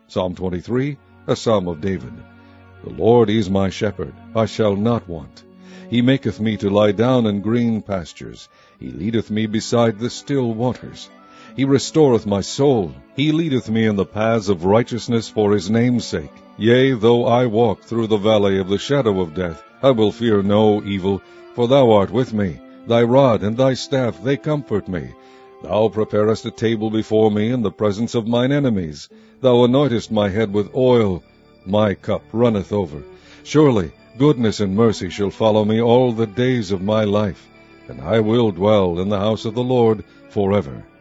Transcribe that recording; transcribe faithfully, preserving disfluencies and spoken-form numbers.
Psalm twenty-three, a psalm of David. The Lord is my shepherd, I shall not want. He maketh me to lie down in green pastures. He leadeth me beside the still waters. He restoreth my soul. He leadeth me in the paths of righteousness for his name's sake. Yea, though I walk through the valley of the shadow of death, I will fear no evil, for thou art with me. Thy rod and thy staff, they comfort me. Thou preparest a table before me in the presence of mine enemies. Thou anointest my head with oil. My cup runneth over. Surely goodness and mercy shall follow me all the days of my life, and I will dwell in the house of the Lord forever.